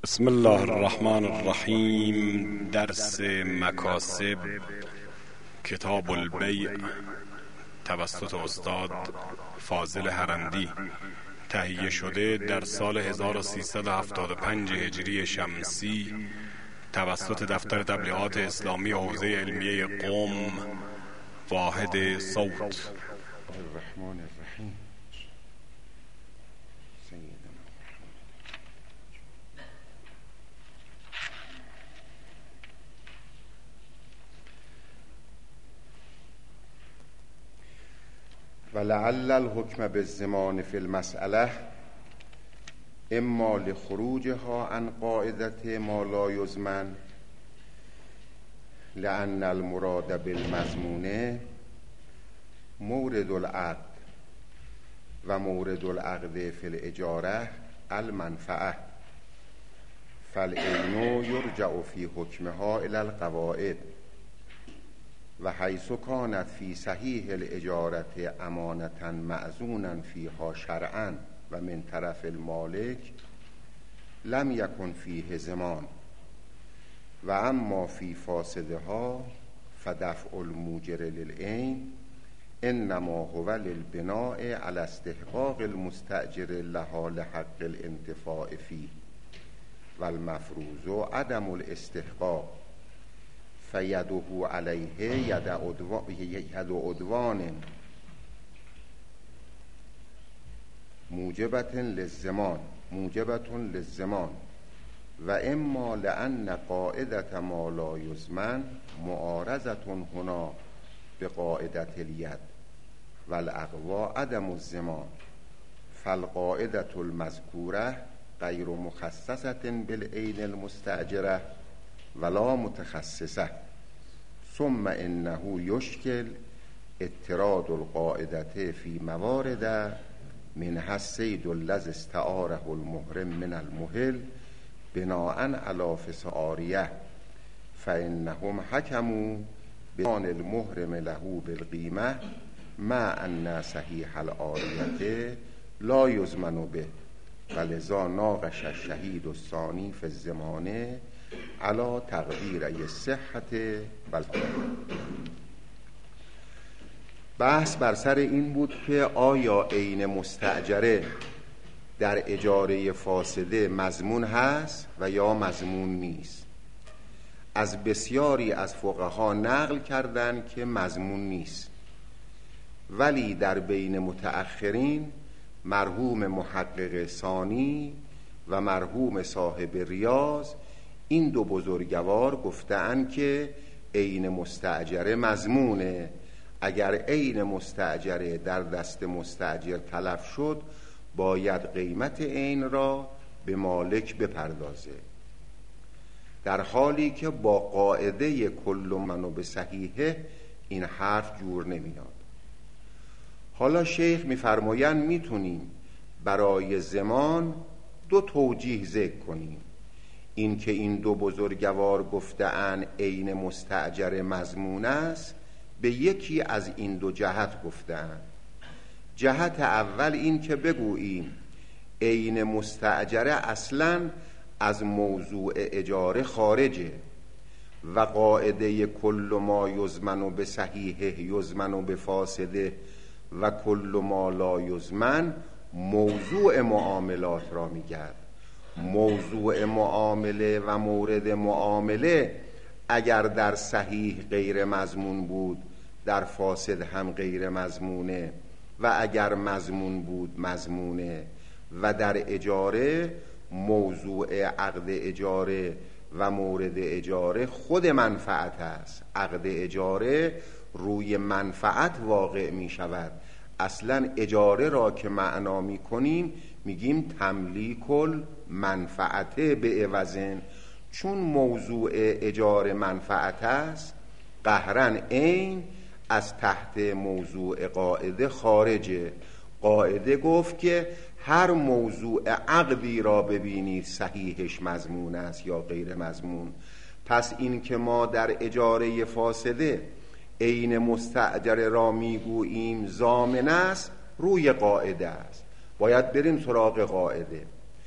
بسم الله الرحمن الرحیم. درس مکاسب کتاب البیع توسط استاد فاضل حرندی تهیه شده در سال 1375 هجری شمسی توسط دفتر تبلیغات اسلامی حوزه علمیه قم واحد صوت. الرحمن الرحیم. ولعل الحکم بالزمان فی المسئله اما لخروجها عن قاعدة ما لا یضمن لأن المراد بالمضمون مورد العقد و مورد العقد فی الاجاره المنفعه فالعین یرجع فی حکمها الى القواعد و حیث کانت فی صحیح الاجارة امانة معزونا فیها شرعا و من طرف المالک لم یکن فیه ضمان و اما فی فاسدها فدفع الموجر للعین انما هو للبناء على استحقاق المستأجر لها لحق الانتفاع فيه و المفروض عدم الاستحقاق فیده علیه ید عدوان موجبة للضمان و اما لأن قاعدة ما لا یضمن معارضة هنا بقاعدة الید و الاقوى عدم الضمان فالقاعدة المذکورة غیر مخصصة بالعین المستأجرة ولا متخصصه ثم انه یشکل اضطراد القاعدة فی موارد منها الصید الذی استعاره المحرم من المحل بناء علی فسعاریه فانهم حکموا بان المحرم له بالقیمه مع ان صحیح العاریه لا یضمن به ولذا ناقش الشهید الثانی فی الضمانه علی تقدیر الصحة بحث بر سر این بود که آیا عین مستأجره در اجاره فاسده مضمون هست و یا مضمون نیست. از بسیاری از فقها نقل کردن که مضمون نیست، ولی در بین متأخرین مرحوم محقق ثانی و مرحوم صاحب ریاض این دو بزرگوار گفتند که عین مستأجره مضمونه. اگر عین مستأجره در دست مستأجر تلف شد باید قیمت عین را به مالک بپردازه، در حالی که با قاعده کل من به صحیحه این حرف جور نمیاد. حالا شیخ میفرمایند میتونیم برای ضمان دو توجیه ذکر کنیم. این که این دو بزرگوار گفته‌اند عین مستأجر مضمون است به یکی از این دو جهت گفته‌اند. جهت اول این که بگوییم عین مستأجره اصلا از موضوع اجاره خارجه و قاعده کل ما یضمن به صحیحه یضمن به فاسده و کل ما لا یضمن موضوع معاملات را میگرد. موضوع معامله و مورد معامله اگر در صحیح غیر مضمون بود در فاسد هم غیر مضمونه و اگر مضمون بود مضمونه و در اجاره موضوع عقد اجاره و مورد اجاره خود منفعت است. عقد اجاره روی منفعت واقع می شود. اصلا اجاره را که معنا می کنیم میگیم تملیک المنفعته به عوضن، چون موضوع اجاره منفعت است قهرن عین از تحت موضوع قاعده خارجه. قاعده گفت که هر موضوع عقدی را ببینید صحیحش مضمون است یا غیر مضمون. پس این که ما در اجاره فاسده عین مستأجره را میگوییم ضامن است روی قاعده است، باید بریم سراغ قاعده.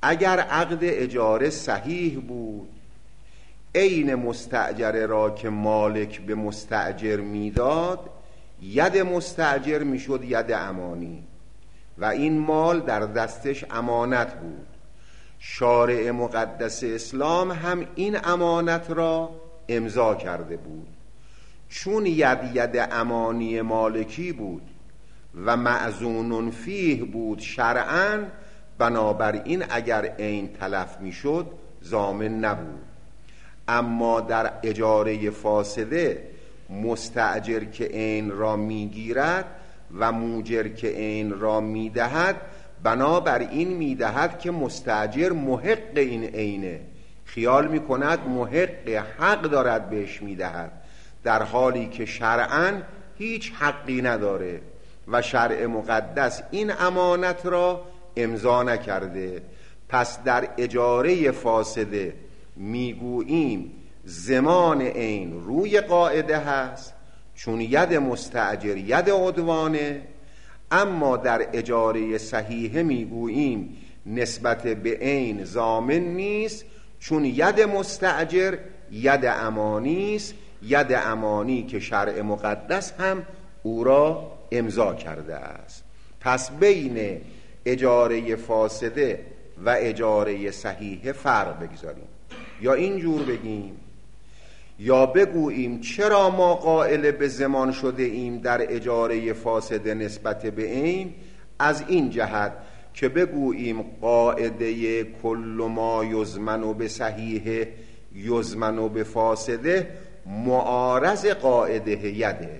اگر عقد اجاره صحیح بود، عین مستأجره را که مالک به مستأجر میداد، ید مستأجر میشد ید امانی و این مال در دستش امانت بود. شارع مقدس اسلام هم این امانت را امضا کرده بود. چون ید امانی مالکی بود و معزون فیه بود شرعاً، بنابراین اگر عین تلف میشد ضامن نبود. اما در اجاره فاسده مستأجر که عین را میگیرد و موجر که عین را میدهد، بنابراین میدهد که مستأجر محق این عینه، خیال میکند محق حق دارد بهش میدهد، در حالی که شرعاً هیچ حقی نداره و شرع مقدس این امانت را امضا نکرده. پس در اجاره فاسده میگوییم ضمان عین روی قاعده هست، چون ید مستأجر ید عدوانه. اما در اجاره صحیحه میگوییم نسبت به عین ضامن نیست، چون ید مستأجر ید امانی است، ید امانی که شرع مقدس هم او را امضا کرده است. پس بین اجاره فاسده و اجاره صحیحه فرق بگذاریم، یا اینجور بگیم یا بگوییم چرا ما قائل به ضمان شده ایم در اجاره فاسده نسبت به عین؟ از این جهت که بگوییم قاعده کل ما یضمن به صحیحه یضمن به فاسده معارض قاعده یده.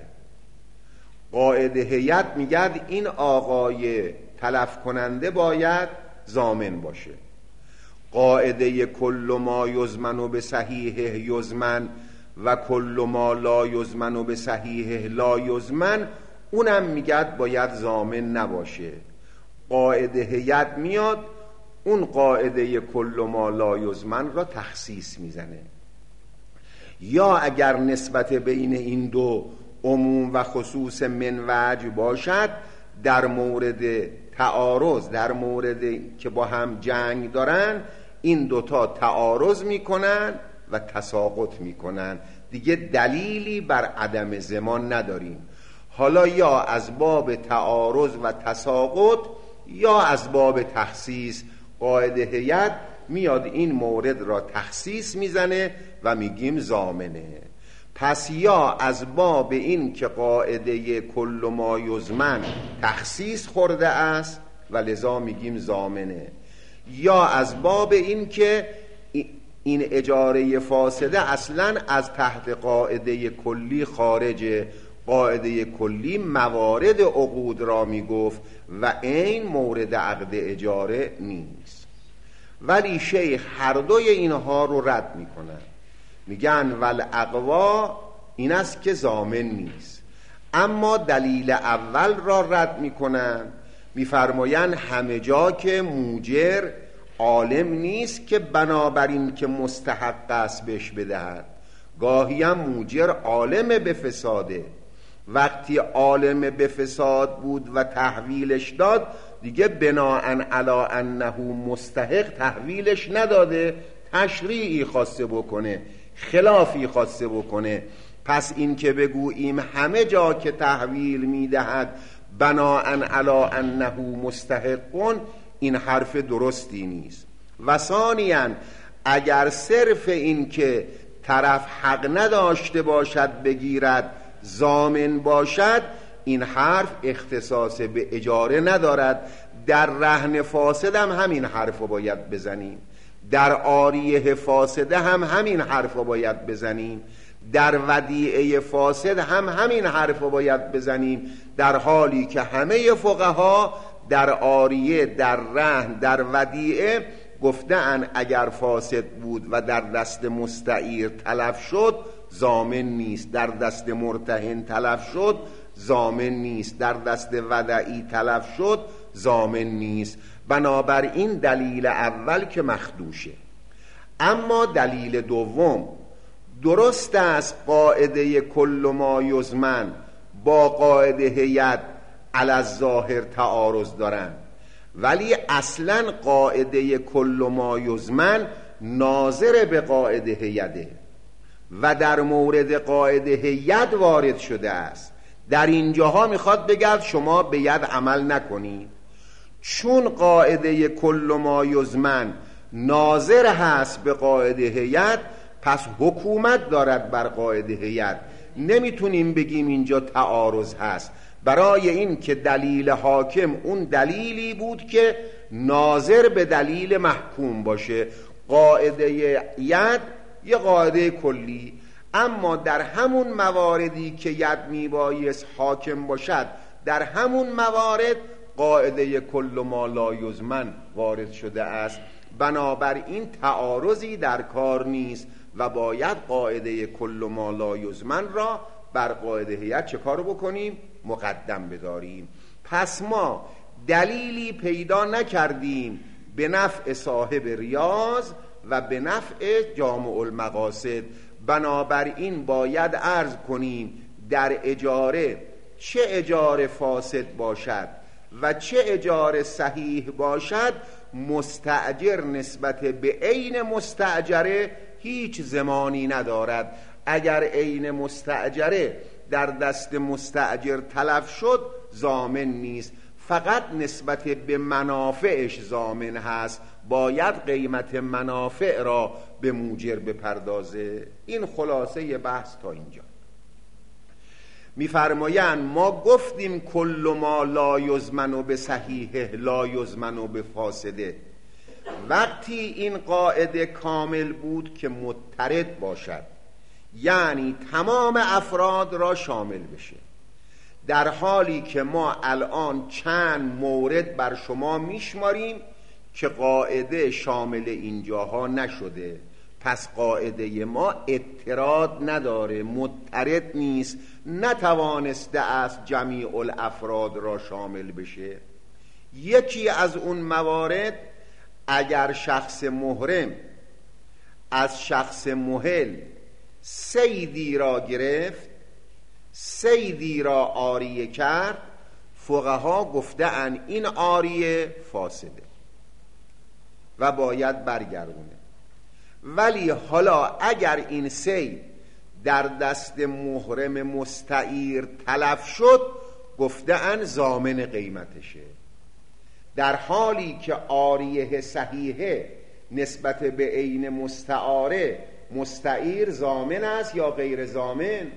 قاعده ید میگد این آقای تلف کننده باید ضامن باشه. قاعده کل ما یضمن به صحیحه یضمن و کل ما لا یضمن به صحیحه لا یضمن، اونم میگد باید ضامن نباشه. قاعده ید میاد اون قاعده کل ما لا یضمن را تخصیص میزنه. یا اگر نسبت بین این دو عموم و خصوص من وجه باشد، در مورد تعارض، در مورد که با هم جنگ دارن، این دوتا تعارض میکنن و تساقط میکنن، دیگه دلیلی بر عدم ضمان نداریم. حالا یا از باب تعارض و تساقط یا از باب تخصیص، قاعده ید میاد این مورد را تخصیص میزنه و میگیم ضامنه. پس یا از باب این که قاعده کل ما یضمن تخصیص خورده است و لذا میگیم ضامنه، یا از باب این که این اجاره فاسده اصلا از تحت قاعده کلی خارجه. قاعده کلی موارد عقود را میگفت و این مورد عقد اجاره نیست. ولی شیخ هر دوی اینها رو رد میکنن، میگن والاقوا این است که ضامن نیست. اما دلیل اول را رد میکنن، میفرمایند همه جا که موجر عالم نیست که بنابراین که مستحق است بهش بدهد. گاهی هم موجر عالم به فساده، وقتی عالم به فساد بود و تحویلش داد، دیگه بناءً علی انه مستحق تحویلش نداده، تشریعی خواسته بکنه، خلافی خواسته بکنه. پس این که بگوییم همه جا که تحویل میدهد بناءً علی انه مستحقون، این حرف درستی نیست. و ثانیاً اگر صرف این که طرف حق نداشته باشد بگیرد ضامن باشد، این حرف اختصاص به اجاره ندارد. در رهن فاسد هم همین حرف رو باید بزنیم، در عاریه فاسده هم همین حرف رو باید بزنیم، در ودیعه فاسد هم همین حرف رو باید بزنیم، در حالی که همه فقها در عاریه، در رهن، در ودیعه گفتن اگر فاسد بود و در دست مستعیر تلف شد ضامن نیست، در دست مرتهن تلف شد ضامن نیست، در دست ودعی تلف شد ضامن نیست. بنابراین دلیل اول که مخدوشه. اما دلیل دوم، درست است قاعده کل ما یضمن با قاعده ید علی الظاهر تعارض دارن، ولی اصلا قاعده کل ما یضمن ناظر به قاعده هیده و در مورد قاعده ید وارد شده است. در اینجاها میخواد بگه شما به ید عمل نکنید، چون قاعده کل ما یضمن ناظر هست به قاعده ید، پس حکومت دارد بر قاعده ید. نمیتونیم بگیم اینجا تعارض هست، برای این که دلیل حاکم اون دلیلی بود که ناظر به دلیل محکوم باشه. قاعده ید یه قاعده کلی، اما در همون مواردی که ید میبایست حاکم باشد، در همون موارد قاعده کل ما لا یضمن وارد شده است. بنابراین تعارضی در کار نیست و باید قاعده کل ما لا یضمن را بر قاعده ید چه کارو بکنیم؟ مقدم بداریم. پس ما دلیلی پیدا نکردیم به نفع صاحب ریاض و به نفع جامع المقاصد. بنابراین باید عرض کنیم در اجاره، چه اجاره فاسد باشد و چه اجاره صحیح باشد، مستأجر نسبت به عین مستأجره هیچ زمانی ندارد. اگر عین مستأجره در دست مستأجر تلف شد ضامن نیست، فقط نسبت به منافعش ضامن هست، باید قیمت منافع را به موجر بپردازه. این خلاصه بحث تا اینجا. میفرمایند ما گفتیم کل ما لا یضمن به صحیحه لا یضمن به فاسده. وقتی این قاعده کامل بود که مضطرد باشد، یعنی تمام افراد را شامل بشه، در حالی که ما الان چند مورد بر شما میشماریم که قاعده شامل اینجاها نشده، پس قاعده ما اضطراد نداره، مضطرد نیست، نتوانسته است جمیع الافراد را شامل بشه. یکی از اون موارد، اگر شخص محرم از شخص محل صیدی را گرفت، صیدی را عاریه کرد، فقها گفته‌اند این عاریه فاسده و باید برگردونه. ولی حالا اگر این صید در دست محرم مستعیر تلف شد، گفته‌اند ضامن قیمتشه، در حالی که عاریه صحیحه نسبت به عین مستعاره مستعیر ضامن است یا غیر ضامن؟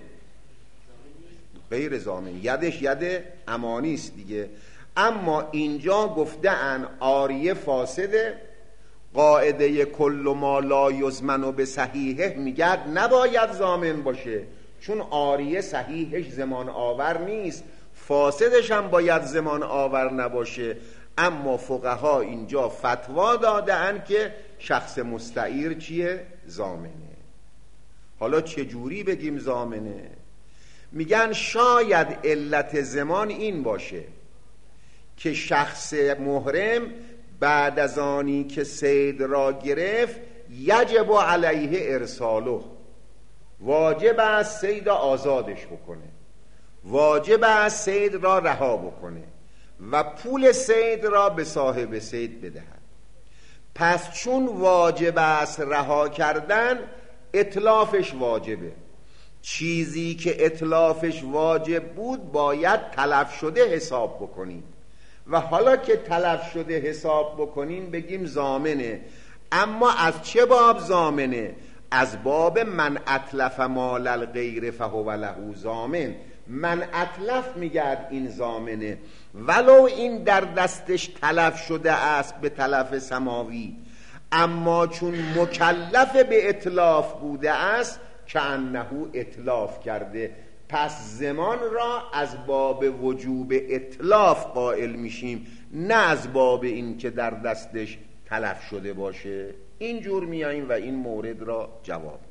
غیر ضامن، یدش ید امانی است دیگه. اما اینجا گفته‌اند عاریه فاسده، قاعده کل ما لا یضمن به صحیحه میگه نباید ضامن باشه، چون عاریه صحیحش زمان آور نیست، فاسدش هم باید زمان آور نباشه. اما فقها اینجا فتوا دادن که شخص مستعیر چیه؟ ضامنه. حالا چجوری بگیم ضامنه؟ میگن شاید علت زمان این باشه که شخص محرم بعد از آنی که صید را گرفت یجب علیه ارساله، واجب است صید آزادش بکنه، واجب است صید را رها بکنه و پول صید را به صاحب صید بدهد. پس چون واجب است رها کردن، اتلافش واجبه. چیزی که اتلافش واجب بود باید تلف شده حساب بکنیم و حالا که تلف شده حساب بکنیم بگیم ضامنه. اما از چه باب ضامنه؟ از باب من اتلف مال الغیر فهو له ضامن. من اتلف میگرد این ضامنه، ولو این در دستش تلف شده است به تلف سماوی، اما چون مکلف به اتلاف بوده است که انه اتلاف کرده، پس زمان را از باب وجوب اتلاف قائل میشیم، نه از باب این که در دستش تلف شده باشه. اینجور میاییم و این مورد را جواب.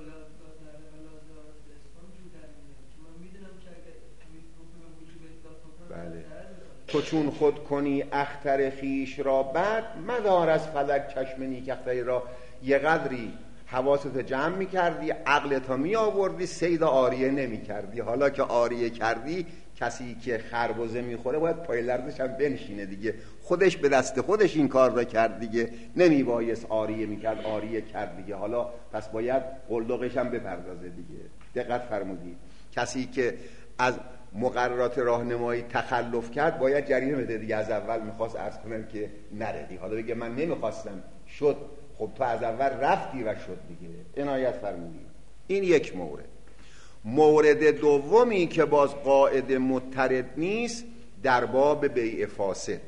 بله. تو چون خود کنی اختر خیش را بعد مدار از فلک چشم نیک اختری را. یه قدری حواست جمع میکردی، عقلتا می آوردی، صید آریه نمی کردی. حالا که آریه کردی کسی که خربزه میخوره باید پای لرزش هم بنشینه دیگه، خودش به دست خودش این کار را کرد دیگه، نمیبایست آریه میکرد، آریه کرد دیگه، حالا پس باید قلدقش هم بپردازه دیگه. دقت فرمودید؟ کسی که از مقررات راهنمایی تخلف کرد باید جریمه بده دیگه. از اول میخواست عرض کنم که نردی، حالا بگه من نمیخواستم شد، خب تو از اول رفتی و شد دیگه. عنایت فرمودید. این یک مورد. مورد دومی که باز قاعده مضطرد نیست در باب بیع فاسد.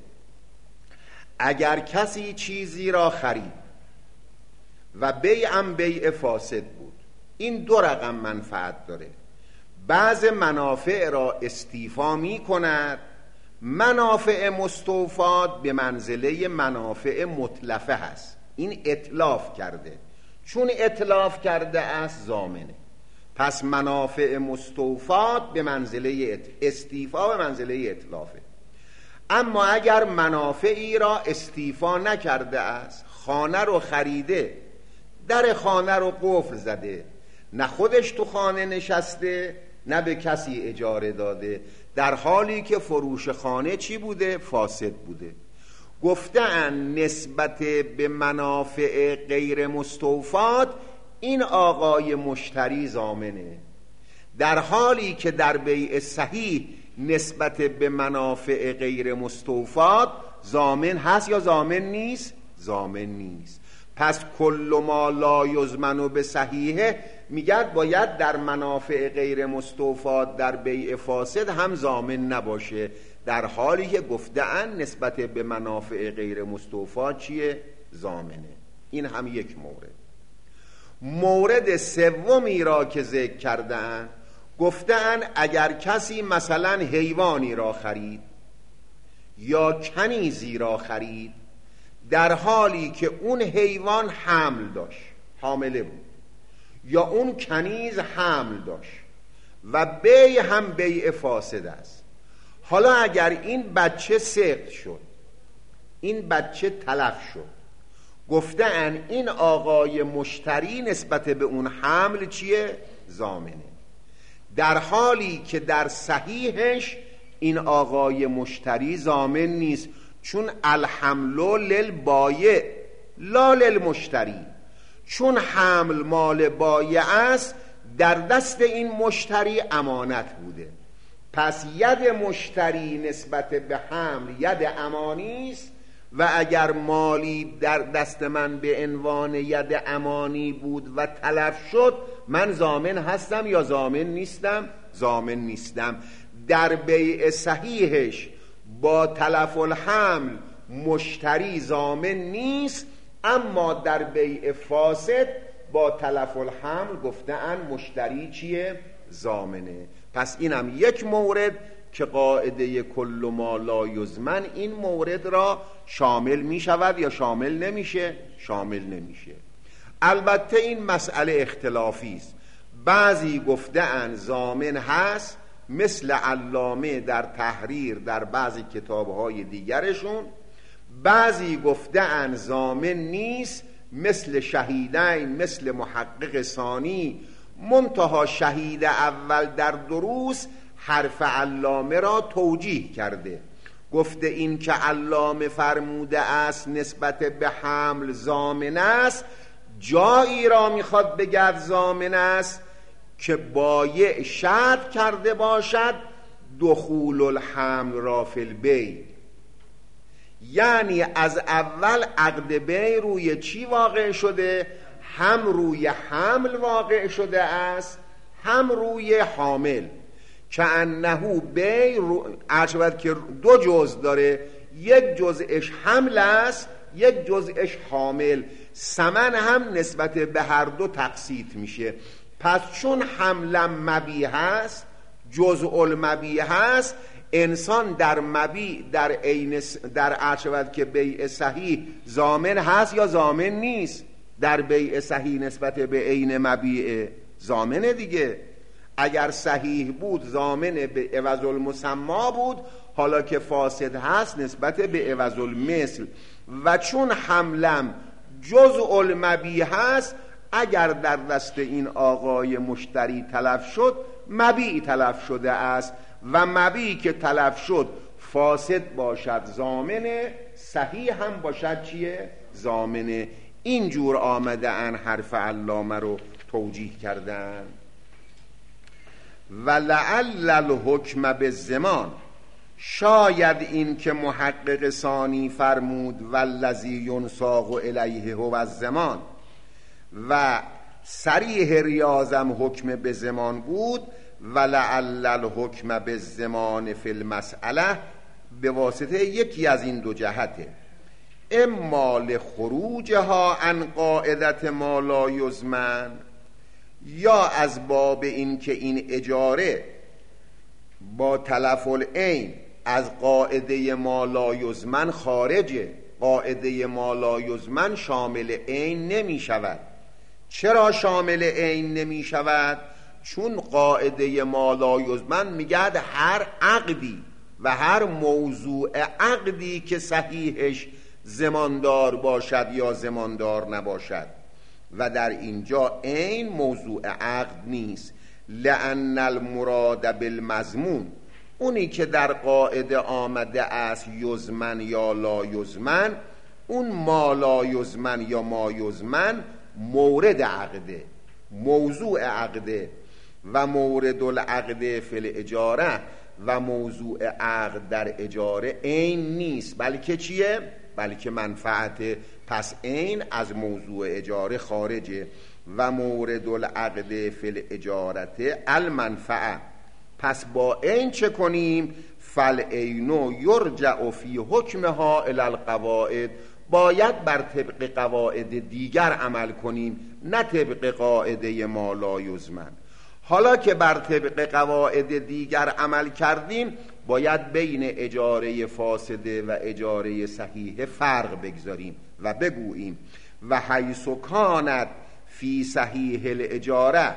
اگر کسی چیزی را خرید و بیعم بیع فاسد بود، این دو رقم منفعت داره. بعض منافع را استیفا می کند، منافع مستوفات به منزله منافع متلفه هست. این اتلاف کرده، چون اتلاف کرده است ضامنه. پس منافع مستوفات به منزله استیفا به منزله اتلافه. اما اگر منافعی را استیفا نکرده است، خانه رو خریده، در خانه رو قفل زده، نه خودش تو خانه نشسته نه به کسی اجاره داده، در حالی که فروش خانه چی بوده؟ فاسد بوده. گفتن نسبت به منافع غیر مستوفات این آقای مشتری ضامنه، در حالی که در بیع صحیح نسبت به منافع غیر مستوفات ضامن هست یا ضامن نیست؟ ضامن نیست. پس کل ما لا یضمن به صحیحه میگد باید در منافع غیر مستوفات در بیع فاسد هم ضامن نباشه، در حالی که گفتن نسبت به منافع غیر مستوفات چیه؟ ضامنه. این هم یک مورد. مورد سومی را که ذکر کردن، گفتن اگر کسی مثلا حیوانی را خرید یا کنیزی را خرید در حالی که اون حیوان حمل داشت، حامله بود، یا اون کنیز حمل داشت و بیع هم بیع فاسد است. حالا اگر این بچه سقط شد، این بچه تلف شد، گفتن این آقای مشتری نسبت به اون حمل چیه؟ ضامنه، در حالی که در صحیحش این آقای مشتری ضامن نیست، چون الحمل للبایع لا للمشتری، چون حمل مال بایع است در دست این مشتری امانت بوده. پس ید مشتری نسبت به حمل ید امانی است و اگر مالی در دست من به عنوان ید امانی بود و تلف شد، من ضامن هستم یا ضامن نیستم؟ ضامن نیستم. در بیع صحیحش با تلف الحمل مشتری ضامن نیست، اما در بیع فاسد با تلف الحمل گفتن مشتری چیه؟ ضامنه. پس اینم یک مورد که قاعده کل ما لا یضمن این مورد را شامل می شود یا شامل نمیشه؟ شامل نمیشه. البته این مسئله اختلافی است. بعضی گفتن ضامن هست، مثل علامه در تحریر در بعضی کتابهای دیگرشون. بعضی گفتن ضامن نیست، مثل شهیدین، مثل محقق ثانی. منتها شهید اول در دروس حرف علامه را توجیه کرده، گفته این که علامه فرموده است نسبت به حمل ضامن است، جایی را میخواد بگه ضامن است که بایع شرط کرده باشد دخول الحمل را فی البیع، یعنی از اول عقد بیع روی چی واقع شده؟ هم روی حمل واقع شده است هم روی حامل، که انه بیع عرض که دو جزء داره، یک جزءش حمل است یک جزءش حامل، ثمن هم نسبت به هر دو تقسیط میشه. پس چون حملم مبیح هست، جزء المبیح هست، انسان در مبیع در عین در عرض که بیع صحیح ضامن هست یا ضامن نیست؟ در بیع صحیح نسبت به عین مبیع ضامنه دیگه. اگر صحیح بود ضامن به عوض المسما بود، حالا که فاسد هست نسبت به عوض المثل. و چون حملم جزء المبیح هست، اگر در دست این آقای مشتری تلف شد مبیع تلف شده است و مبی که تلف شد فاسد باشد ضامنه، صحیح هم باشد چیه؟ ضامنه. اینجور آمده ان حرف علامه رو توجیه کردن. و لعل الحکم بالزمان، شاید این که محقق ثانی فرمود والذی ینساق الیه هو الزمان و صریح ریاضم حکم به زمان بود، ولعل الحکم بالزمان فی المسئله به واسطه یکی از این دو جهته، اما لخروجها عن قاعدت ما لا یضمن، یا از باب این که این اجاره با تلف العین از قاعده ما لا یضمن خارجه. قاعده ما لا یضمن شامل عین نمی شود. چرا شامل عین نمی شود؟ چون قاعده ما لا یضمن میگه هر عقدی و هر موضوع عقدی که صحیحش زماندار باشد یا زماندار نباشد، و در اینجا عین موضوع عقد نیست. لأن المراد بالمضمون، اونی که در قاعده آمده است یضمن یا لا یضمن، اون ما لا یضمن یا ما یضمن مورد عقده، موضوع عقده. و مورد العقد فی الاجاره، و موضوع عقد در اجاره عین نیست، بلکه چیه؟ بلکه منفعت. پس عین از موضوع اجاره خارجه. و مورد العقد فی الاجارته المنفعه. پس با عین چه کنیم؟ فالعین یرجع فی حکمها الی القواعد، باید بر طبق قواعد دیگر عمل کنیم، نه طبق قاعده ما لا یضمن. حالا که بر طبق قواعد دیگر عمل کردیم، باید بین اجاره فاسده و اجاره صحیحه فرق بگذاریم و بگوییم و حیث کانت فی صحیح الاجاره،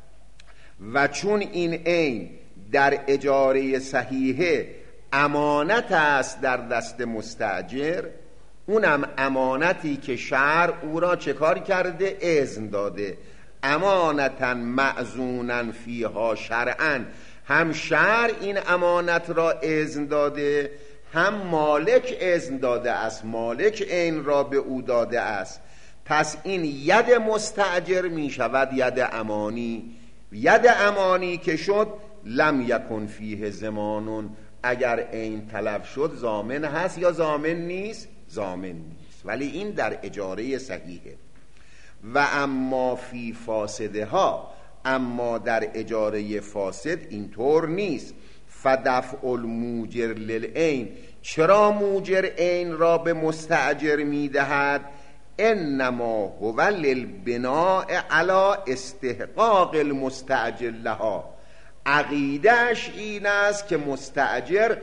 و چون این عین در اجاره صحیحه امانت است در دست مستاجر، اونم امانتی که شرع او را چه کار کرده؟ اذن داده. امانتا معزونا فیها شرعا، هم شرع این امانت را اذن داده، هم مالک اذن داده است، مالک عین را به او داده است. پس این ید مستاجر می شود ید امانی. ید امانی که شد لم یکن فیه زمانون، اگر عین تلف شد ضامن هست یا ضامن نیست؟ ضامن نیست. ولی این در اجاره صحیحه. و اما فی فاسده ها، اما در اجاره فاسد اینطور نیست. فدفع الموجر للعین، چرا موجر عین را به مستاجر میدهد؟ انما هو للبناء علی استحقاق المستاجر لها، عقیدهش این است که مستاجر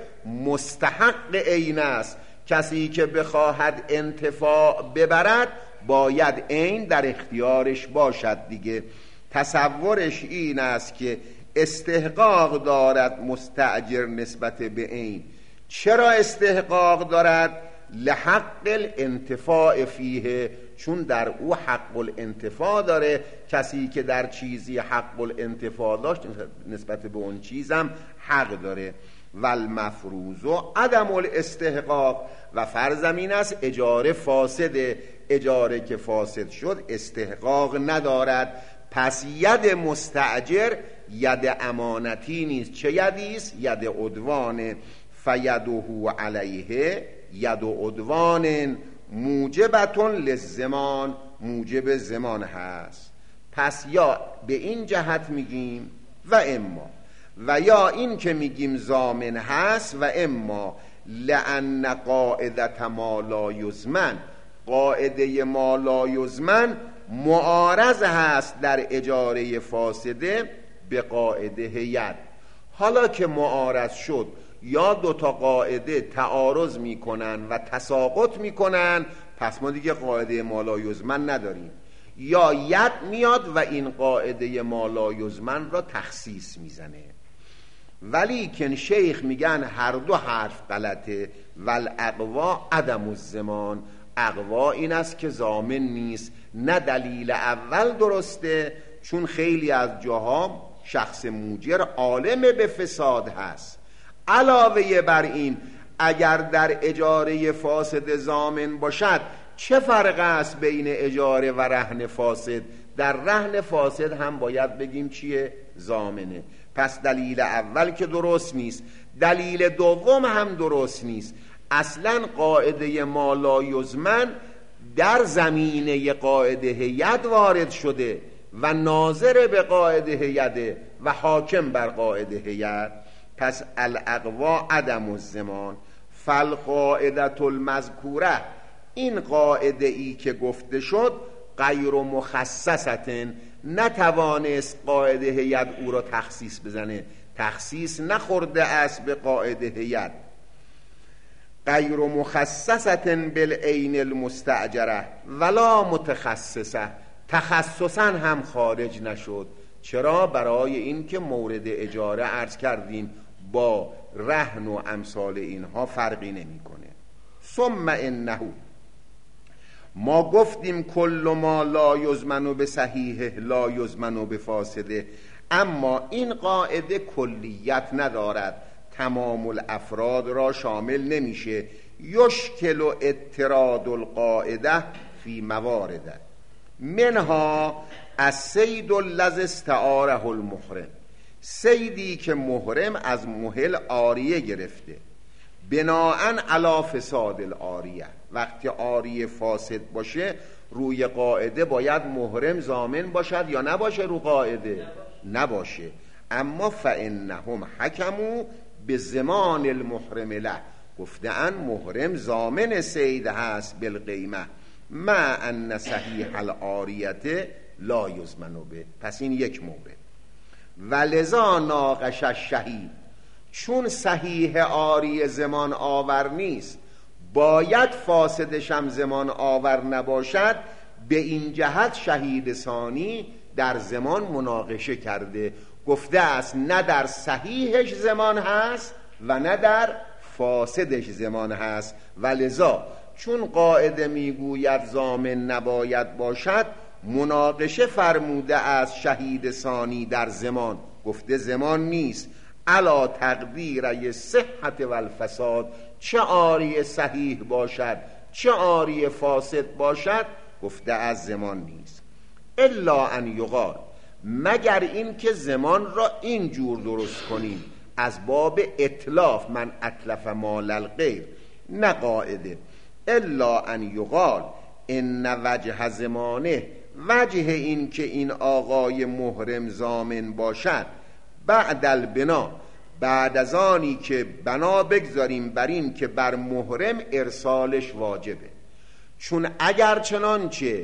مستحق عین است. کسی که بخواهد انتفاع ببرد باید عین در اختیارش باشد دیگه. تصورش این است که استحقاق دارد مستاجر نسبت به عین. چرا استحقاق دارد؟ لحق الانتفاع فیه، چون در او حق الانتفاع داره. کسی که در چیزی حق الانتفاع داشت نسبت به اون چیزم حق داره. والمفروض عدم الاستحقاق، و فرضم این است اجاره فاسده، اجاره که فاسد شد استحقاق ندارد. پس ید مستاجر ید امانتی نیست. چه یدی است؟ ید عدوان. فیده علیه ید عدوان موجبتون للزمان، موجب زمان هست. پس یا به این جهت میگیم و اما، و یا این که میگیم ضامن هست، و اما لأن قاعدت ما لا یضمن، قاعده ما لا یضمن معارض هست در اجاره فاسده به قاعده ید. حالا که معارض شد، یا دوتا قاعده تعارض میکنن و تساقط میکنن، پس ما دیگه قاعده ما لا یضمن نداریم. یا ید میاد و این قاعده ما لا یضمن را تخصیص میزنه. ولی که شیخ میگن هر دو حرف غلطه. والاقوا عدم الزمان، اقوا این است که ضامن نیست. نه دلیل اول درسته، چون خیلی از جاها شخص موجر عالم به فساد هست. علاوه بر این اگر در اجاره فاسد ضامن باشد، چه فرق است بین اجاره و رهن فاسد؟ در رهن فاسد هم باید بگیم چیه؟ ضامنه. پس دلیل اول که درست نیست، دلیل دوم هم درست نیست. اصلا قاعده ما لا یضمن در زمینه قاعده هیئت وارد شده و ناظر به قاعده هیئت و حاکم بر قاعده هیئت. پس الاقوا عدم الضمان فالقاعده المذکوره، این قاعده ای که گفته شد غیر مخصصتن، نتوانست قاعده هیئت او را تخصیص بزنه، تخصیص نخورده است به قاعده هیئت. غیر مخصصتن بالعین المستأجره ولا متخصصه، تخصصا هم خارج نشد. چرا؟ برای این که مورد اجاره عرض کردیم با رهن و امثال اینها فرقی نمیکنه. ثم انه، ما گفتیم کل ما لا یضمن به صحیحه لا یضمن به فاسده، اما این قاعده کلیت ندارد، تمام الافراد را شامل نمیشه. یشکل و اضطراد القاعده فی موارد منها الصید الذی استعاره المحرم، صیدی که محرم از محل عاریه گرفته، بناءً علی فساد العاریه. وقتی عاریه فاسد باشه روی قاعده باید محرم ضامن باشد یا نباشه؟ رو قاعده نباشه. اما فانهم حکموا به ضمان المحرم له، گفتن محرم ضامن صید هست بالقیمه مع ان صحیح العاریه لا یضمن به. پس این یک مورد. ولذا ناقش الشهید، چون صحیح عاریه زمان آور نیست، باید فاسدش هم زمان آور نباشد، به این جهت شهید ثانی در زمان مناقشه کرده، گفته است نه در صحیحش زمان هست و نه در فاسدش زمان هست. ولذا چون قاعده میگوید ضامن نباید باشد، مناقشه فرموده از شهید ثانی در زمان، گفته زمان نیست. علا تقدیر صحت و الفساد، چه عاریه صحیح باشد چه عاریه فاسد باشد، گفته از زمان نیست. الا ان یقال، مگر این که زمان را اینجور درست کنیم از باب اتلاف، من اتلف مال الغیر، نه قاعده. الا ان یقال ان وجه زمانه، وجه این که این آقای محرم ضامن باشد، بعد البنا، بعد از آنی که بنا بگذاریم بر این که بر محرم ارسالش واجبه. چون اگر چنانچه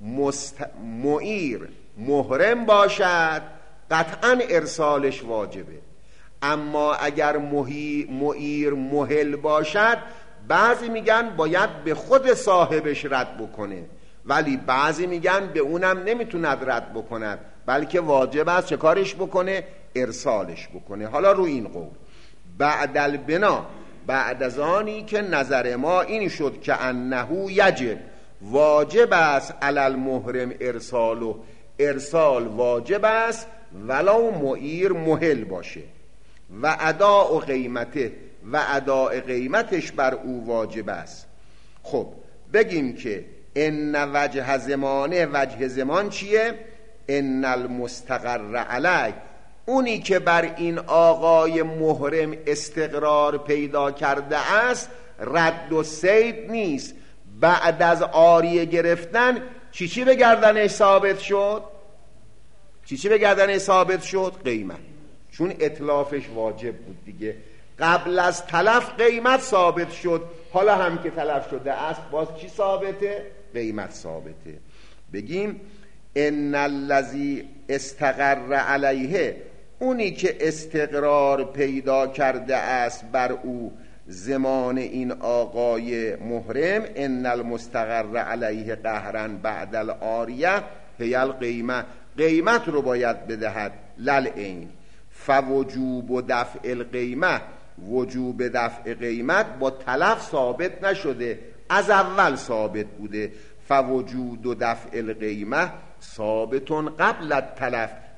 معیر محرم باشد قطعا ارسالش واجبه، اما اگر معیر محل باشد بعضی میگن باید به خود صاحبش رد بکنه، ولی بعضی میگن به اونم نمیتوند رد بکند، بلکه واجب است چه کارش بکنه؟ ارسالش بکنه. حالا رو این قول بعد البنا، بعد از آنی که نظر ما این شد که انه یجب، واجب است علی المحرم ارسالو، ارسال واجب است ولو معیر محل باشه، و اداء قیمته، و اداء قیمتش بر او واجب است. خب بگیم که ان وجه زمانه، وجه زمان چیه؟ ان المستقر علی، اونی که بر این آقای محرم استقرار پیدا کرده است رد و صید نیست. بعد از عاریه گرفتن چی به گردنش ثابت شد؟ چی به گردنش ثابت شد؟ قیمت، چون اتلافش واجب بود دیگه. قبل از تلف قیمت ثابت شد، حالا هم که تلف شده است باز چی ثابته؟ قیمت ثابته. بگیم ان الذی استقر علیه، اونی که استقرار پیدا کرده است بر او زمان این آقای محرم، ان المستقر علیه قهرا بعد العاریه هی القیمه، قیمت رو باید بدهد للعین. فوجوب و دفع القیمه، وجوب دفع قیمت با تلف ثابت نشده، از اول ثابت بوده. فوجود و دفع القیمه ثابتون قبل التلف،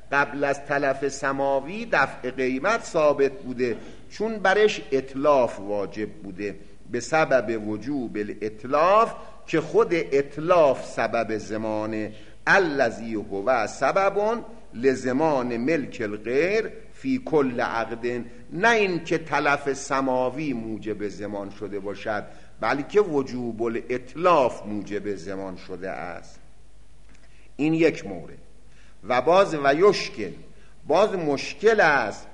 قبل از تلف سماوی دفع قیمت ثابت بوده، چون برش اتلاف واجب بوده به سبب وجوب الاتلاف، که خود اتلاف سبب زمانه. الذی هو سبب لزمان ملک الغیر فی کل عقد، نه این که تلف سماوی موجب زمان شده باشد، بلکه وجوب الاتلاف موجب زمان شده است. این یک مورد. و باز و یشکل، باز مشکل است.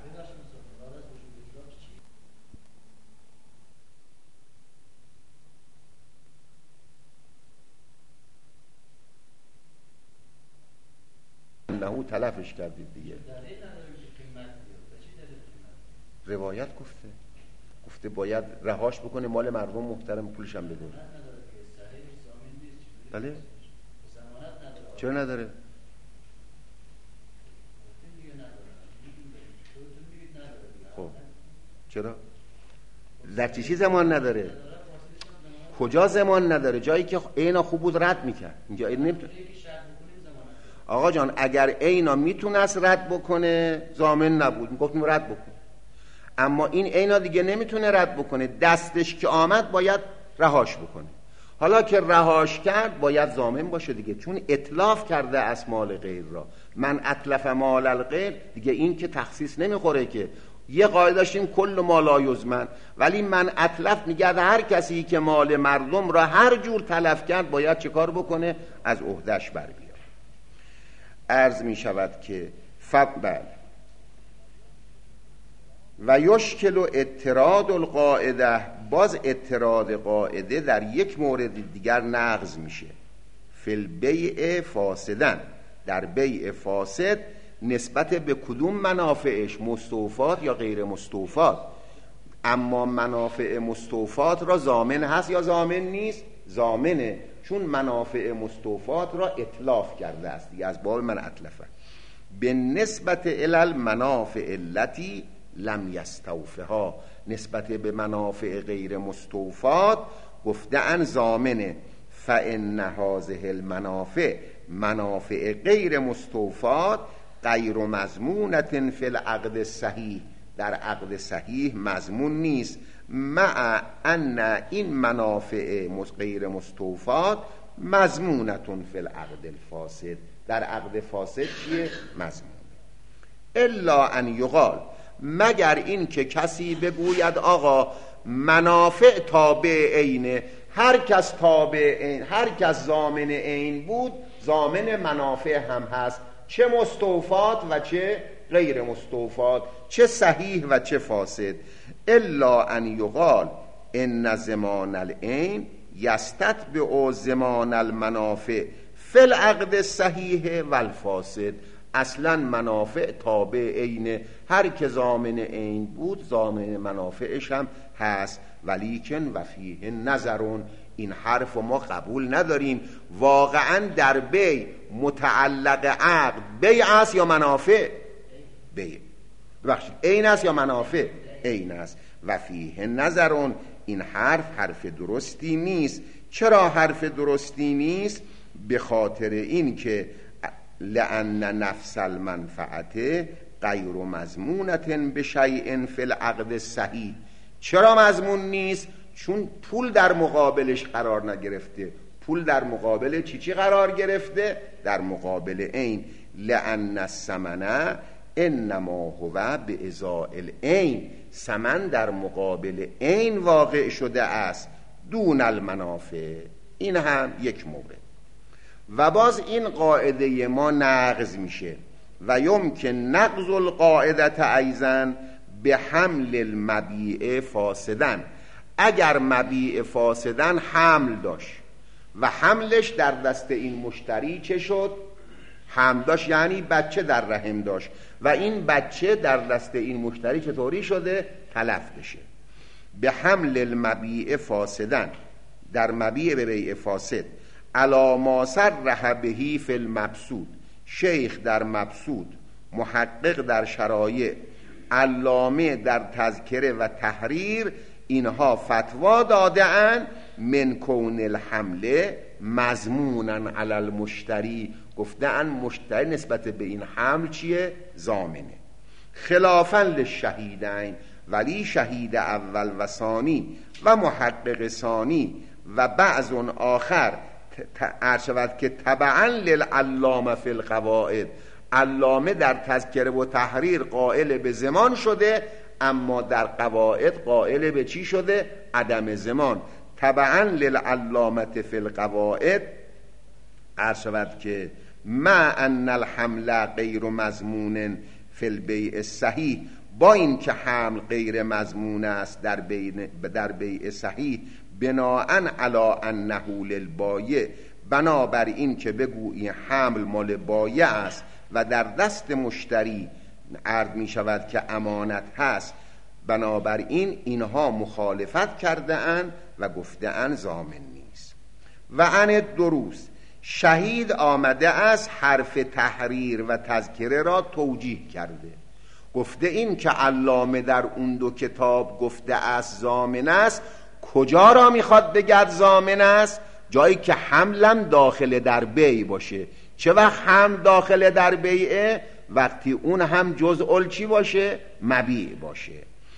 نهو تلفش کردید دیگه. روایت گفته باید رهاش بکنه، مال مردم محترم، پولش هم بده. بله چرا نداره؟ خب چرا؟ در چی زمان نداره؟ کجا زمان نداره؟ جایی که عینا خوب بود رد میکرد. اینجا نمیتونه. آقا جان اگر عینا میتونست رد بکنه ضامن نبود، میگفتیم رد بکن. اما این عینا دیگه نمیتونه رد بکنه، دستش که آمد باید رهاش بکنه. حالا که رهاش کرد باید ضامن باشه دیگه، چون اتلاف کرده از مال غیر را. من اتلف مال الغیر دیگه، این که تخصیص نمیخوره که. یه قاعده داشتیم کل ما لا یضمن، ولی من اتلف میگه هر کسی که مال مردم را هر جور تلف کرد باید چه کار بکنه؟ از عهدهش بر بیاد. عرض میشود که فقبل و یشکل و اعتراض القاعده، باز اعتراض قاعده در یک مورد دیگر نقض میشه. فی البیع فاسدن، در بیع فاسد نسبت به کدوم منافعش، مستوفات یا غیر مستوفات. اما منافع مستوفات را ضامن هست یا ضامن نیست؟ ضامنه، چون منافع مستوفات را اتلاف کرده است دیگه، از باب من اتلفه. به نسبت الی منافع التی لم یستوفها، نسبت به منافع غیر مستوفات گفته ان ضامنه. فان هذه المنافع، منافع غیر مستوفات، غیر مضمونة فی العقد الصحیح، در عقد صحیح مضمون نیست. مع ان این منافع غیر مستوفات مضمونة فی العقد الفاسد، در عقد فاسد چیه؟ مضمون. الا ان یقال، مگر این که کسی بگوید آقا منافع تابع عینه، هر کس تابع عین، هر کس ضامن عین بود ضامن منافع هم هست، چه مستوفات و چه غیر مستوفات، چه صحیح و چه فاسد. الا ان یقال ان زمان العین یستتبع زمان المنافع فی العقد الصحیح و الفاسد. اصلا منافع تابع عینه، هر که ضامن عین بود ضامن منافعش هم هست. ولیکن و فیه نظرون، این حرف ما قبول نداریم. واقعا در بیع متعلق عقد بیع است یا منافع؟ بیع. ببخشید عین است یا منافع؟ عین است. و فیه نظرون، این حرف درستی نیست. چرا حرف درستی نیست؟ به خاطر این که لأن نفس المنفعت غیر مضمونة بشیء فی العقد الصحیح. چرا مضمون نیست؟ چون پول در مقابلش قرار نگرفته. پول در مقابل چی قرار گرفته؟ در مقابل عین. لأن الثمن انما هو بازاء العین، ثمن در مقابل عین واقع شده است دون المنافع. این هم یک مورد. و باز این قاعده ما نقض میشه. و یمکن نقض القاعده ایضا به حمل المبیع فاسدن، اگر مبیع فاسدن حمل داشت و حملش در دست این مشتری چه شد؟ حمل داشت، یعنی بچه در رحم داشت و این بچه در دست این مشتری چطوری شده؟ تلف بشه. به حمل المبیع فاسدن، در مبیع به بیع فاسد. علی ما صرح بهی فی المبسوط، شیخ در مبسوط، محقق در شرایع، علامه در تذکره و تحریر، اینها فتوا داده اند من کون الحمله مضمونا علی المشتری، گفتن مشتری نسبت به این حمل چیه؟ ضامنه. خلافا للشهیدین، ولی شهید اول و ثانی و محقق ثانی و بعض آخر ارشود که تبعا للعلامه فی القواعد، علامه در تذکره و تحریر قائل به زمان شده، اما در قواعد قائل به چی شده؟ عدم زمان. تبعا للعلامه فی القواعد ارشود که ما ان الحمل غیر مضمون فی البیع صحیح، با این که حمل غیر مضمون است در بیع صحیح، بناءً علی انه للبایع، بنابر این که بگویی حمل مال بایع است و در دست مشتری عرض می شود که امانت هست، بنابراین اینها مخالفت کرده اند و گفته اند ضامن نیست. و عن دروس، شهید آمده است حرف تحریر و تذکره را توجیه کرده، گفته این که علامه در اون دو کتاب گفته است ضامن است، کجا را میخواد بگد ضامن است؟ جایی که حملم داخل در بیع باشه. چه وقت حمل داخل در بیعه؟ وقتی اون هم جزء چی باشه؟ مبیع باشه.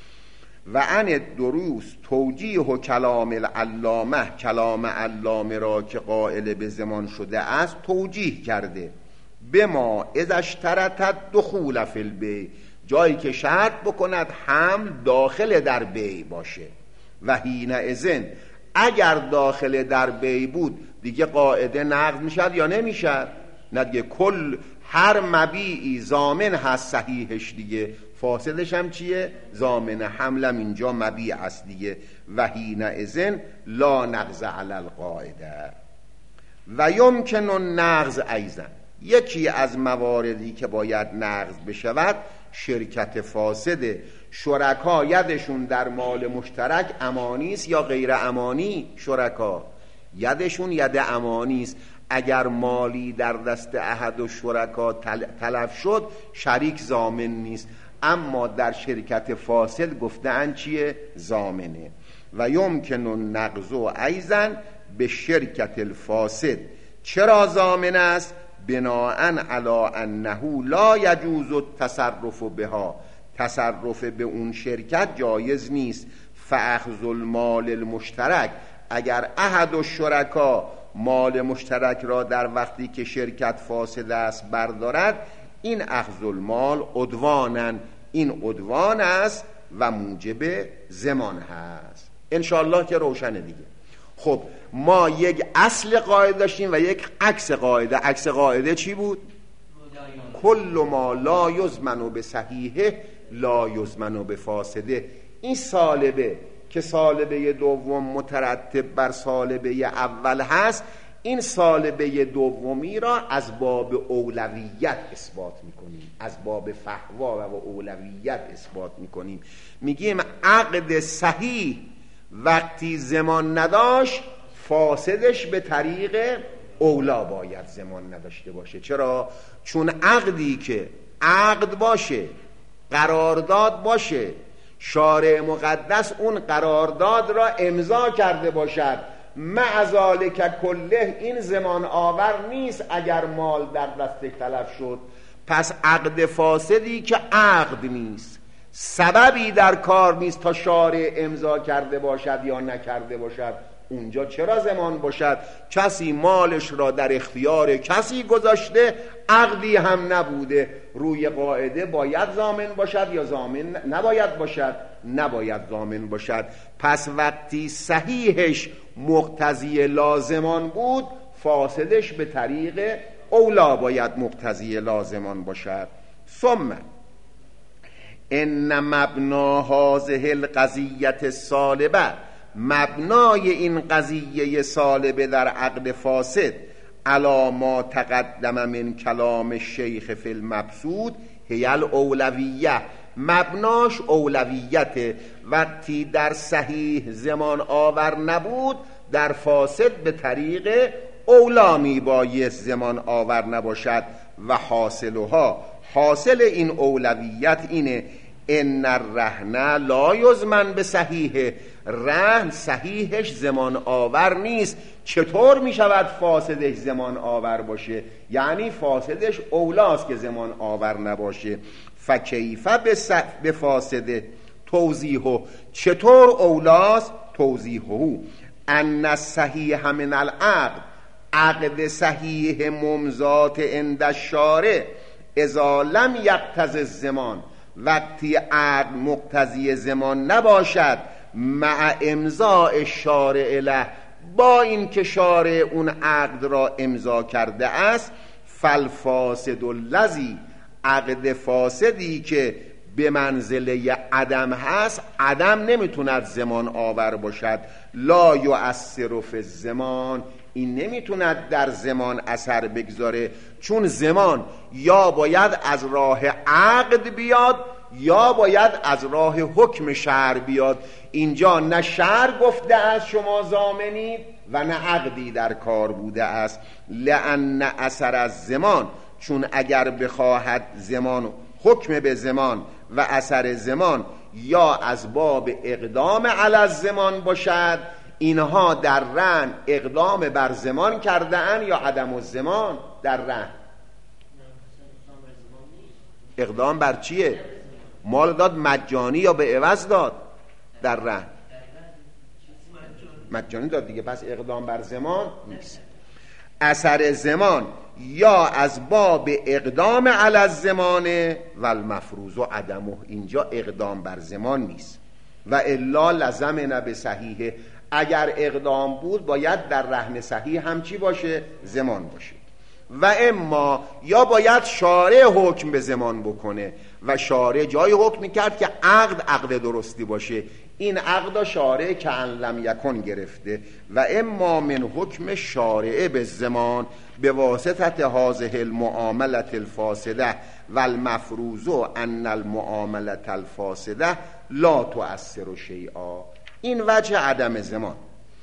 و عن دروس توجیه و کلام العلامه، کلام علامه را که قائل به زمان شده است توجیه کرده. بما اذا اشترط دخول فی البیع، جایی که شرط بکند حمل داخل در بیع باشه. و حینئذ اگر داخل در بیع بود دیگه قاعده نقض میشد یا نمیشد؟ نه دیگه، کل هر مبیعی ضامن هست صحیحش دیگه، فاسدش هم چیه؟ ضامن. حملم اینجا مبیع است دیگه. و حینئذ لا نقض علی القاعده. و یمکن النقض ایضا، یکی از مواردی که باید نقض بشود شرکت فاسده. شرکا یدشون در مال مشترک امانی است یا غیر امانی؟ شرکا یدشون ید امانی است. اگر مالی در دست احد و شرکا تلف شد شریک ضامن نیست، اما در شرکت فاسد گفتن چیه؟ ضامنه. و یمکن النقض ایضا به شرکت الفاسد. چرا ضامن است؟ بناءً علی انه لا یجوز التصرف بها، تصرف به اون شرکت جایز نیست. فاخذ المال المشترک، اگر احد الشرکا مال مشترک را در وقتی که شرکت فاسد است بردارد، این اخذ المال عدوانن، این عدوان است و موجب ضمان هست. انشاءالله که روشنه دیگه. خب ما یک اصل قاعده داشتیم و یک عکس قاعده. عکس قاعده چی بود؟ کل ما لا یضمن به صحیحه لا یضمن به فاسده. این سالبه که سالبه دوم مترتب بر سالبه اول هست، این سالبه دومی را از باب اولویت اثبات میکنیم، از باب فحوا و اولویت اثبات میکنیم. میگیم عقد صحیح وقتی زمان نداشت فاسدش به طریق اولا باید زمان نداشته باشه. چرا؟ چون عقدی که عقد باشه، قرارداد باشه، شارع مقدس اون قرارداد را امضا کرده باشد، مع ذالک کله این زمان آور نیست اگر مال در دست تلف شد. پس عقد فاسدی که عقد نیست، سببی در کار نیست تا شارع امضا کرده باشد یا نکرده باشد، اونجا چرا زمان باشد؟ کسی مالش را در اختیار کسی گذاشته، عقدی هم نبوده، روی قاعده باید ضامن باشد یا ضامن نباید باشد؟ نباید ضامن باشد. پس وقتی صحیحش مقتضی لازمان بود، فاسدش به طریق اولا باید مقتضی لازمان باشد. ثم ان مبنا هذه القضیه الصالبه، مبنای این قضیه صالبه در عقد فاسد، علی ما تقدم من کلام الشیخ فی المبسوط هی الاولویه، مبناش اولویت. وقتی در صحیح زمان آور نبود، در فاسد به طریق اولا می بایست زمان آور نباشد. و حاصلها، حاصل این اولویت اینه ان الرهن لا یضمن به صحیح، رهن صحیحش زمان آور نیست. چطور می شود فاسدش زمان آور باشه؟ یعنی فاسدش اولاست که زمان آور نباشه. فکیفه به فاسده توضیحه، چطور اولاست؟ توضیحه ان الصحیح من العقد، عقد صحیح ممضات عند الشارع اذا لم یقتضی الزمان، وقتی عقد مقتضی زمان نباشد، مع امضاء شارع له، با این که شارع اون عقد را امضا کرده است، فالفاسد الذی، عقد فاسدی که به منزله عدم هست، عدم نمیتوند زمان آور باشد. لا یؤثر فی الزمان، این نمیتوند در زمان اثر بگذاره، چون زمان یا باید از راه عقد بیاد یا باید از راه حکم شرع بیاد. اینجا نه شرع گفته است شما ضامنید و نه عقدی در کار بوده است. لأن اثر از زمان، چون اگر بخواهد زمان، حکم به زمان و اثر زمان یا از باب اقدام علی الزمان باشد، اینها در رهن اقدام بر زمان کرده اند یا عدم الزمان در رهن؟ اقدام بر چیه؟ مال داد مجانی یا به عوض داد؟ در رهن مجانی داد دیگه، پس اقدام بر زمان نیست. اثر زمان یا از باب اقدام علی الزمان و المفروض و عدمه، اینجا اقدام بر زمان نیست. و الا لزمنا به صحیح، اگر اقدام بود باید در رهن صحیح هم چی باشه؟ زمان باشه. و اما یا باید شارع حکم به زمان بکنه و شارع جای حکم میکرد که عقد درستی باشه، این عقد شارع که ان لم یکن گرفته. و اما من حکم شارع به زمان به واسطه هذه المعامله الفاسده و المفروض ان المعامله الفاسده لا تؤثر شیئا، این وجه عدم زمان.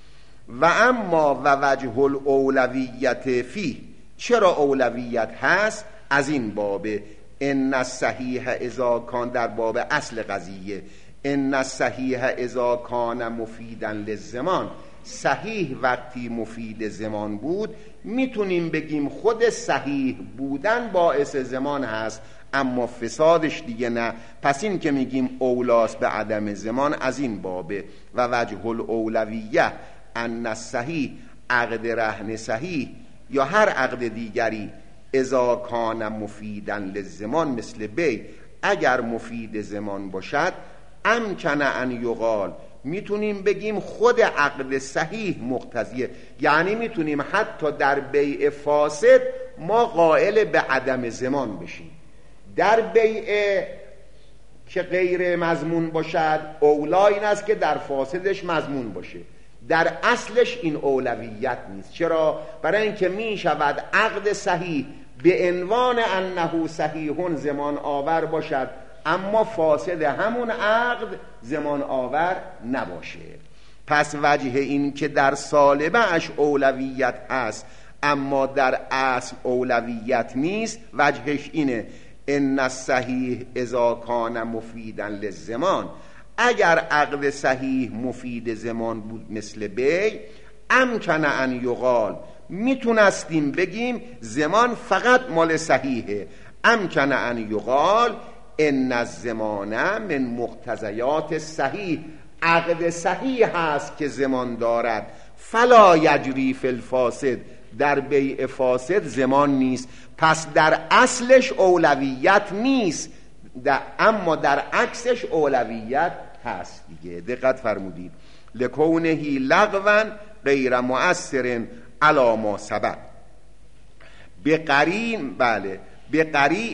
و اما و وجه الاولویت فیه، چرا اولویت هست؟ از این باب ان الصحیح اذا کان، در باب اصل قضیه، ان الصحیح اذا کان مفیدا للزمان، صحیح وقتی مفید زمان بود، میتونیم بگیم خود صحیح بودن باعث زمان هست، اما فسادش دیگه نه. پس این که میگیم اولاست به عدم زمان از این بابه. و وجه الاولویه ان الصحیح، عقد رهن صحیح یا هر عقد دیگری، اذا کان مفیدا للزمان مثل بی، اگر مفید زمان باشد، امکن ان یقال، میتونیم بگیم خود عقد صحیح مقتضیه، یعنی میتونیم حتی در بیع فاسد ما قائل به عدم زمان بشیم. در بیع که غیر مضمون باشد اولا این است که در فاسدش مضمون باشه، در اصلش این اولویت نیست. چرا؟ برای اینکه می شود عقد صحیح به عنوان انه صحیحون زمان آور باشد، اما فاسد همون عقد زمان آور نباشه. پس وجه این که در سالبه‌اش اولویت هست اما در اصل اولویت نیست، وجهش اینه ان الصحیح اذا کان مفیدا للزمان، اگر عقد صحیح مفید زمان بود مثل بیع، امکن ان یقال، میتونستیم بگیم زمان فقط مال صحیحه، امکن ان یقال ان الزمان من مقتضیات صحیح، عقد صحیح هست که زمان دارد، فلا یجری فی الفاسد، در بیع فاسد زمان نیست، پس در اصلش اولویت نیست، اما در عکسش اولویت هست دیگه. دقت فرمودید. لکونه لغوا غیر مؤثر علی ما سبق، بقرین، بله بقرین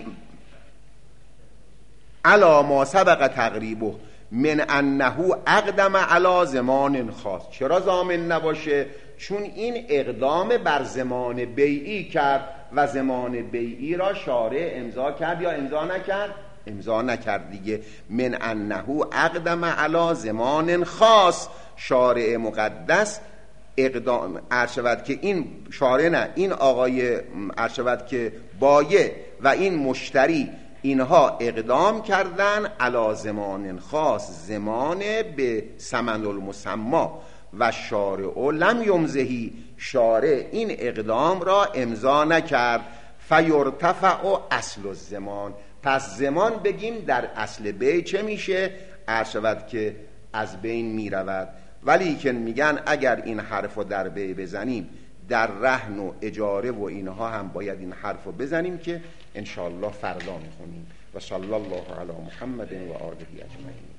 علی ما سبق تقریبه من انه اقدم علی زمان خاص. چرا ضامن نباشه؟ چون این اقدام بر زمان بیعی کرد و زمان بیعی را شارع امضا کرد یا امضا نکرد؟ امضا نکرد دیگه. من انه اقدم علی زمان خاص، شارع مقدس اقدام ارشود که این شارع نه، این آقای ارشود که بایع و این مشتری اینها اقدام کردن علی زمان خاص، زمان به ثمن المسمى و شارع لم یمضه، شارع این اقدام را امضا نکرد. فیرتفع اصل الزمان، پس زمان بگیم در اصل بی چه میشه؟ عرض شود که از بین میرود. ولی که میگن اگر این حرف رو در بی بزنیم، در رهن و اجاره و اینها هم باید این حرف رو بزنیم که انشاءالله فردا میخونیم. و صلی الله علی محمد و آله اجمعین.